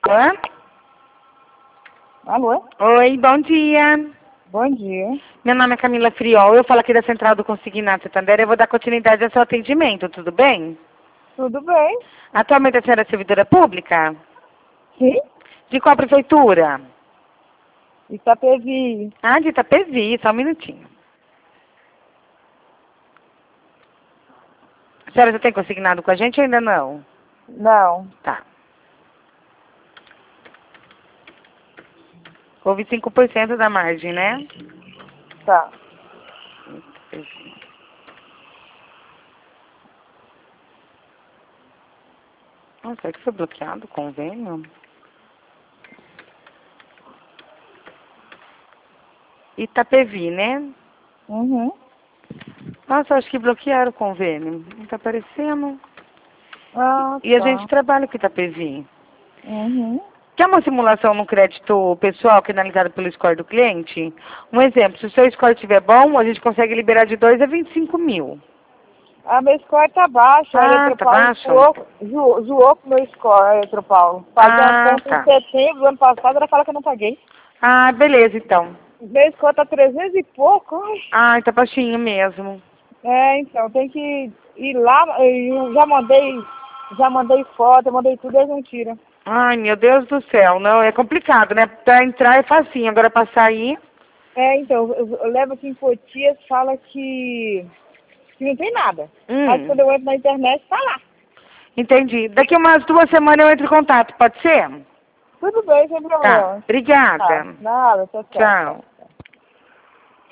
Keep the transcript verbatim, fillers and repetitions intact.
Alô? Alô? Oi, bom dia. Bom dia. Meu nome é Camila Friol, eu falo aqui da Central do Consignado Santander, eu vou dar continuidade ao seu atendimento, tudo bem? Tudo bem? Atualmente a senhora é servidora pública? Sim? De qual prefeitura? Itapevi. Ah, de Itapevi, só um minutinho. A senhora já tem consignado com a gente ou ainda não? Não. Tá. Houve cinco por cento da margem, né? Tá. Nossa, será que foi bloqueado o convênio? Itapevi, né? Uhum. Nossa, acho que bloquearam o convênio. Não tá aparecendo. Ah, E a tá. gente trabalha com Itapevi. Uhum. Quer uma simulação no crédito pessoal que é analisado pelo score do cliente? Um exemplo, se o seu score estiver bom, a gente consegue liberar de dois a vinte e cinco mil. Ah, meu score tá baixo. A Ah, tá Eletropaulo baixo? zoou, zoou, zoou com o meu score, a Eletropaulo. Paguei a Ah, conta em tá. setembro do ano passado, ela fala que eu não paguei. Ah, beleza, então. Meu score tá trezentos e pouco. Ai. Ah, tá baixinho mesmo. É, então, tem que ir lá. Eu já mandei, já mandei foto, eu mandei tudo e eles não tiram. Ai, meu Deus do céu. Não, é complicado, né? Pra entrar é facinho, agora pra sair... É, então, eu, eu levo aqui em Cotias, fala que, que não tem nada. Mas Hum, quando eu entro na internet, tá lá. entendi. Daqui umas duas semanas eu entro em contato, pode ser? Tudo bem, sem Tá. problema. Tá, Obrigada. nada, tchau, tchau. Tchau.